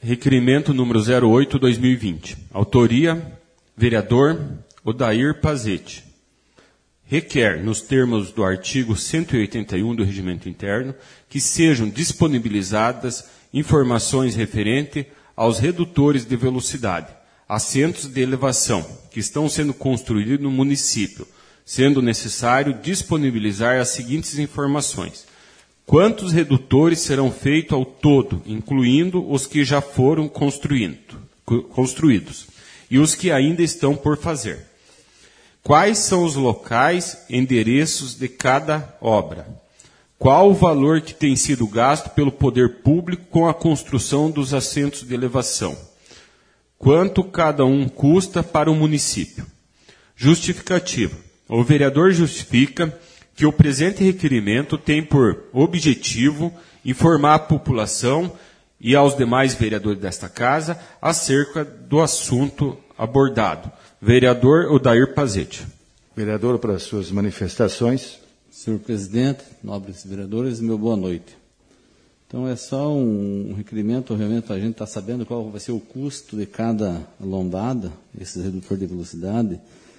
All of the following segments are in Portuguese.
Requerimento número 08/2020. Autoria, vereador Odair Pazete. Requer, nos termos do artigo 181 do Regimento Interno, que sejam disponibilizadas informações referentes aos redutores de velocidade, assentos de elevação, que estão sendo construídos no município, sendo necessário disponibilizar as seguintes informações. Quantos redutores serão feitos ao todo, incluindo os que já foram construídos e os que ainda estão por fazer? Quais são os locais, endereços de cada obra? Qual o valor que tem sido gasto pelo poder público com a construção dos assentos de elevação? Quanto cada um custa para o município? Justificativa. O vereador justifica que o presente requerimento tem por objetivo informar a população e aos demais vereadores desta casa acerca do assunto abordado. Vereador Odair Pazete. Vereador, para as suas manifestações. Senhor presidente, nobres vereadores, meu boa noite. Então é só um requerimento, realmente a gente está sabendo qual vai ser o custo de cada lombada, esse redutor de velocidade,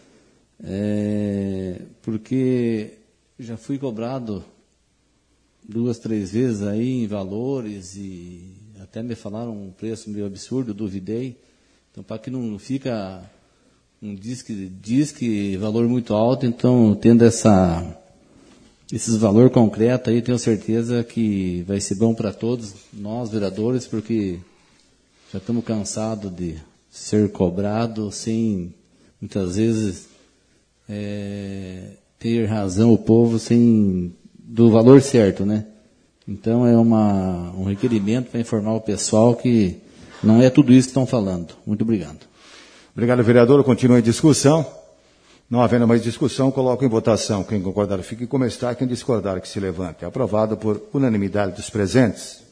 porque já fui cobrado 2, 3 vezes aí em valores e até me falaram um preço meio absurdo, eu duvidei. Então, para que não fica um disque valor muito alto, então, tendo esses valor concreto aí, tenho certeza que vai ser bom para todos nós, vereadores, porque já estamos cansados de ser cobrado sem, muitas vezes, ter razão o povo sem do valor certo, né? Então é um requerimento para informar o pessoal que não é tudo isso que estão falando. Muito obrigado. Obrigado, vereador. Continua em discussão. Não havendo mais discussão, coloco em votação. Quem concordar fique como está, quem discordar que se levante. Aprovado por unanimidade dos presentes.